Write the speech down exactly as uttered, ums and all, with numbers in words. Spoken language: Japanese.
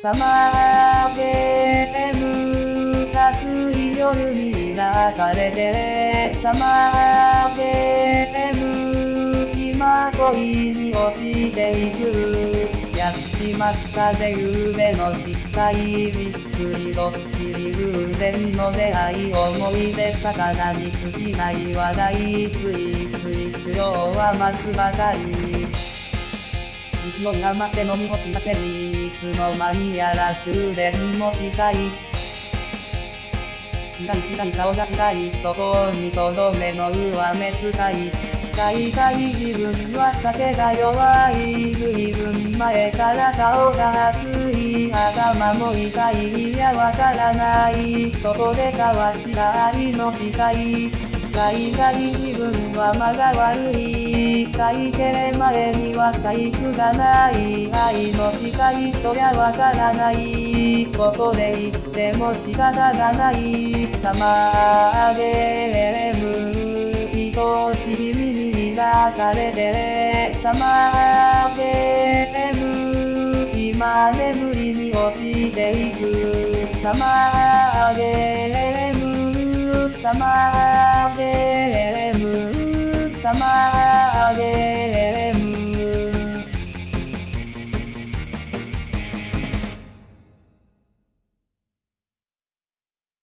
サマーゲーム暑い夜に抱かれてサマーゲーム今恋に落ちていくやっちまったぜ夢の視界びっくりドッキリ偶然の出会い思い出魚に尽きない話題ついつい主要は増すばかり勢い余って飲み干したシェリーいつの間にやら終電も近い近い近い顔が近いそこにとどめの上目使い大体自分は酒が弱い随分前から顔が熱い頭も痛いいやわからないそこで交わした愛の誓い大概自分は間が悪い大抵前には細工がない愛の誓いそりゃわからないここで言っても仕方がないサマーゲーム愛しい君に抱かれてサマーゲーム今眠りに落ちていくサマーゲームサマーゲームサマー